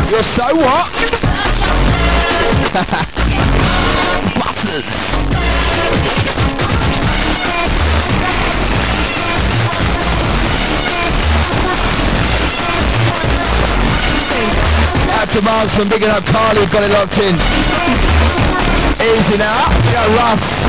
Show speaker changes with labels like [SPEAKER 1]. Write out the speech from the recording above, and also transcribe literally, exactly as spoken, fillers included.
[SPEAKER 1] You're so what? Butters. Out to Marks from Big Up Carly, got it locked in. Easy now. Yeah, Russ.